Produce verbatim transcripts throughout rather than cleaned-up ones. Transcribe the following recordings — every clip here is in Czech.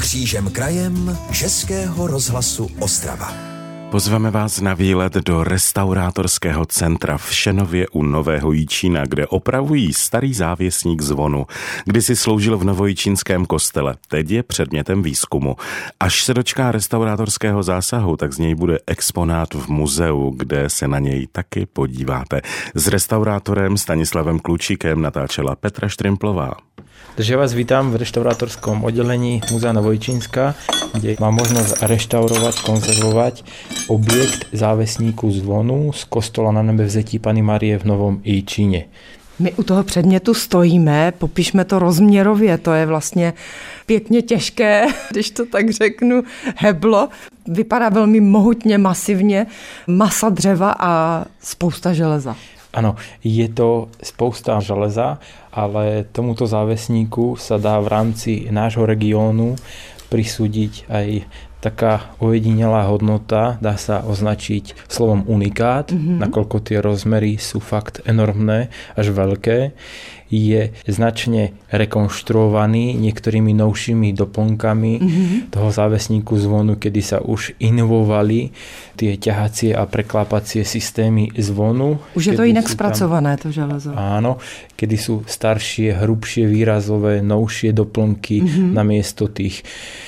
Křížem krajem Českého rozhlasu Ostrava. Pozveme vás na výlet do restaurátorského centra v Šenově u Nového Jičína, kde opravují starý závěsník zvonu. Kdysi sloužil v novojičínském kostele, teď je předmětem výzkumu. Až se dočká restaurátorského zásahu, tak z něj bude exponát v muzeu, kde se na něj taky podíváte. S restaurátorem Stanislavem Klučíkem natáčela Petra Štrimplová. Takže vás vítám v restaurátorskom oddelení Múzea Novojičínska, kde mám možnosť reštaurovať, konzervovať objekt závesníku zvonu z kostola Na Nebevzetí Panny Marie v Novom Jičíně. My u toho předmětu stojíme, popišme to rozměrově, to je vlastně pěkně těžké, když to tak řeknu, heblo. Vypadá velmi mohutně, masivně, masa dřeva a spousta železa. Áno, je to spousta železa, ale tomuto závesníku sa dá v rámci nášho regiónu prisúdiť aj taká ojedinelá hodnota, dá sa označiť slovom unikát, mm-hmm. nakoľko tie rozmery sú fakt enormné, až veľké. Je značne rekonštruovaný niektorými novšími doplnkami mm-hmm. toho závesníku zvonu, kedy sa už inovovali tie ťahacie a preklápacie systémy zvonu. Už je to inak spracované, to železo. Áno, kedy sú staršie, hrubšie, výrazové, novšie doplnky mm-hmm. namiesto tých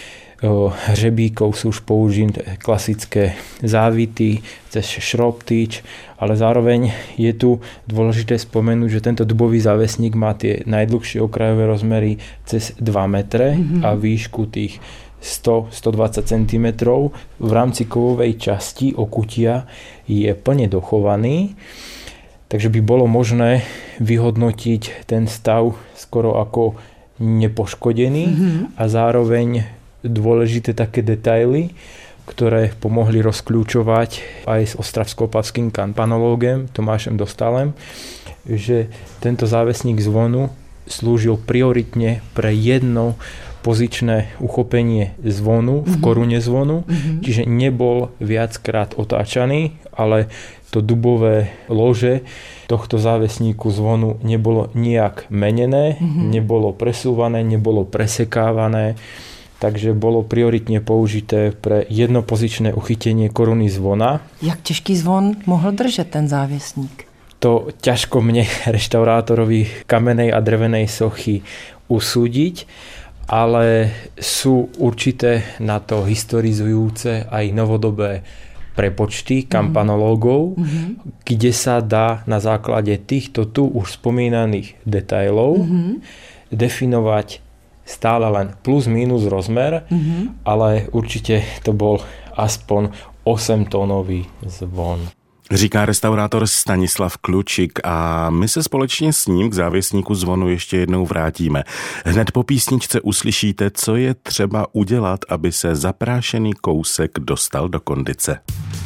hřebíkov sú už použité klasické závity cez šrobtyč, ale zároveň je tu dôležité spomenúť, že tento dubový závesník má tie najdlhšie okrajové rozmery cez dva metre mm-hmm. a výšku tých sto až stodvadsať centimetrov. V rámci kovovej časti okutia je plne dochovaný, takže by bolo možné vyhodnotiť ten stav skoro ako nepoškodený mm-hmm. a zároveň dôležité také detaily, ktoré pomohli rozkľúčovať aj s ostravsko-opavským kampanológom Tomášem Dostálem, že tento závesník zvonu slúžil prioritne pre jedno pozičné uchopenie zvonu v korune zvonu, mm-hmm. čiže nebol viackrát otáčaný, ale to dubové lože tohto závesníku zvonu nebolo nijak menené, mm-hmm. nebolo presúvané, nebolo presekávané, takže bolo prioritne použité pre jednopozičné uchytenie koruny zvona. Jak těžký zvon mohl držet ten závěsník? To ťažko mne, reštaurátorovi kamenej a drevenej sochy, usúdiť, ale sú určité na to historizujúce aj novodobé prepočty kampanológov, mm-hmm. kde sa dá na základe týchto tu už spomínaných detailov mm-hmm. definovať stále len plus minus rozmer, mm-hmm. ale určite to bol aspoň osemtónový zvon. Říká restaurátor Stanislav Klučík a my se společně s ním k závěsníku zvonu ještě jednou vrátíme. Hned po písničce uslyšíte, co je třeba udělat, aby se zaprášený kousek dostal do kondice.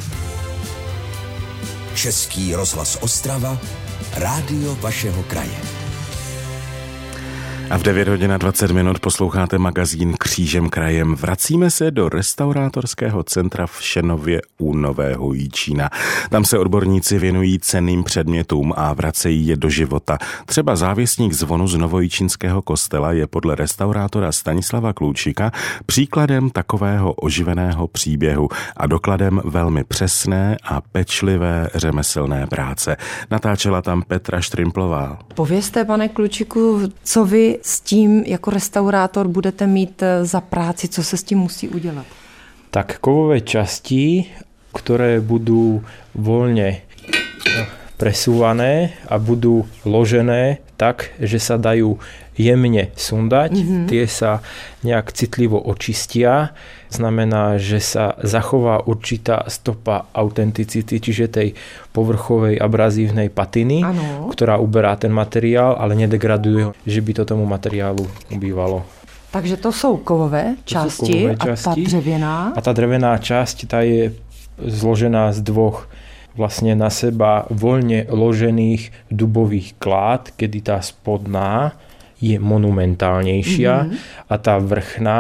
Český rozhlas Ostrava, rádio vašeho kraje. A v devět hodin a dvacet minut posloucháte magazín Křížem krajem. Vracíme se do restaurátorského centra v Šenově u Nového Jičína. Tam se odborníci věnují cenným předmětům a vracejí je do života. Třeba závěsník zvonu z novojičínského kostela je podle restaurátora Stanislava Klučíka příkladem takového oživeného příběhu a dokladem velmi přesné a pečlivé řemeslné práce. Natáčela tam Petra Štrimplová. Povězte, pane Klučíku, co vy s tím jako restaurátor budete mít za práci, co se s tím musí udělat? Tak kovové časti, ktoré budú voľne presúvané a budú ložené tak, že sa dajú jemne sundať, mm-hmm. tie sa nejak citlivo očistia. Znamená, že sa zachová určitá stopa autenticity, čiže tej povrchovej abrazívnej patiny, ano. Ktorá uberá ten materiál, ale nedegraduje, že by to tomu materiálu ubývalo. Takže to jsou kovové části, kovové a časti. ta dřevěná? A ta drevená časť, tá je zložená z dvoch vlastne na seba voľne ložených dubových klád, kedy tá spodná je monumentálnejšia mm-hmm. a tá vrchná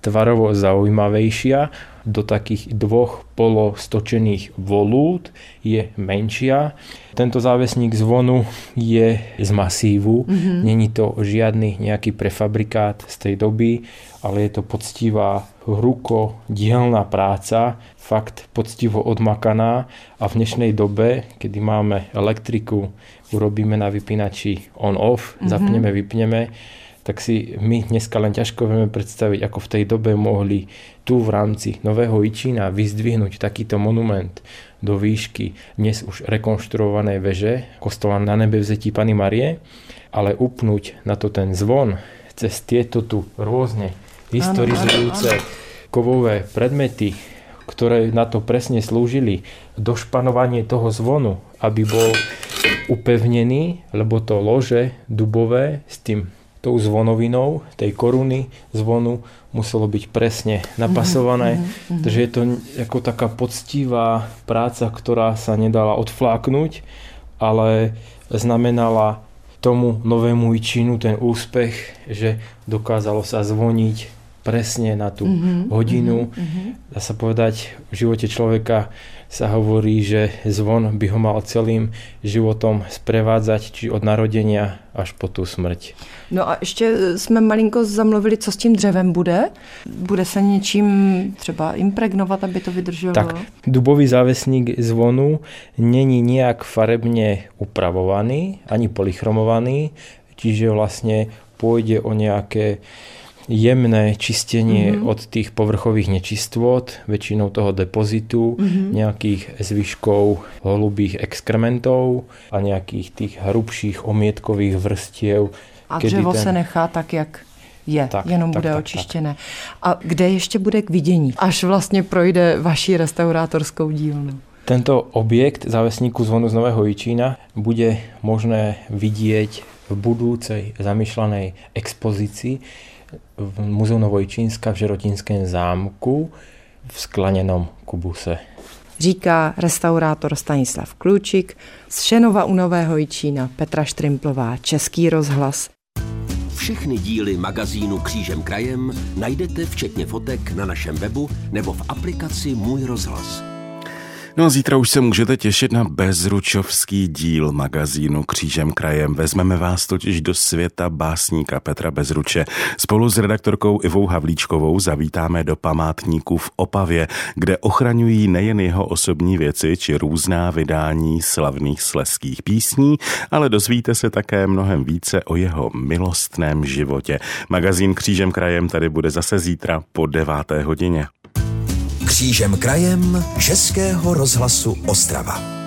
tvarovo zaujímavejšia, do takých dvoch polostočených volút je menšia. Tento závesník zvonu je z masívu, mm-hmm. Není to žiadny nejaký prefabrikát z tej doby, ale je to poctivá rukodielna práca, fakt poctivo odmakaná a v dnešnej dobe, kedy máme elektriku, urobíme na vypínači on-off, mm-hmm. zapneme, vypneme, tak si my dneska len ťažko vieme predstaviť, ako v tej dobe mohli tu v rámci Nového Jičína vyzdvihnúť takýto monument do výšky dnes už rekonštruovanej veže kostola Na Nebevzetí Panny Márie, ale upnúť na to ten zvon cez tieto tu rôzne historizujúce kovové predmety, ktoré na to presne slúžili, došpanovanie toho zvonu, aby bol upevnený, lebo to lože dubové s tým tou zvonovinou, tej koruny zvonu muselo byť presne napasované. Mm-hmm. Takže je to ako taká poctivá práca, ktorá sa nedala odfláknuť, ale znamenala tomu Novému Jičínu ten úspech, že dokázalo sa zvoniť presne na tú mm-hmm. hodinu. Mm-hmm. Dá sa povedať, v živote človeka sa hovorí, že zvon by ho mal celým životom sprevádzať, či od narodenia až po tu smrť. No a ještě jsme malinko zamluvili, co s tím dřevem bude. Bude se něčím třeba impregnovat, aby to vydrželo? Tak, dubový závesník zvonu není nijak farebne upravovaný, ani polychromovaný, čiže vlastne pôjde o nejaké jemné čistenie mm-hmm. od tých povrchových nečistôt, väčšinou toho depozitu, mm-hmm. nejakých zvyškov holubých exkrementov a nejakých tých hrubších omietkových vrstiev. A dřevo ten... se nechá tak, jak je, tak, jenom tak, bude tak, očištěné. Tak. A kde ještě bude k vidění, až vlastně projde vaši restaurátorskou dílnu? Tento objekt závesníku zvonu z Nového Jičína bude možné vidieť v budúcej zamýšľanej expozícii v Muzeu Novojičínska v Žerotínském zámku v skleněnom kubuse. Říká restaurátor Stanislav Klučik, z Šenova u Nového Jičína Petra Štrimplová, Český rozhlas. Všechny díly magazínu Křížem krajem najdete včetně fotek na našem webu nebo v aplikaci Můj rozhlas. No a zítra už se můžete těšit na bezručovský díl magazínu Křížem krajem. Vezmeme vás totiž do světa básníka Petra Bezruče. Spolu s redaktorkou Ivou Havlíčkovou zavítáme do památníku v Opavě, kde ochraňují nejen jeho osobní věci či různá vydání slavných slezských písní, ale dozvíte se také mnohem více o jeho milostném životě. Magazín Křížem krajem tady bude zase zítra po deváté hodině. Křížem krajem Českého rozhlasu Ostrava.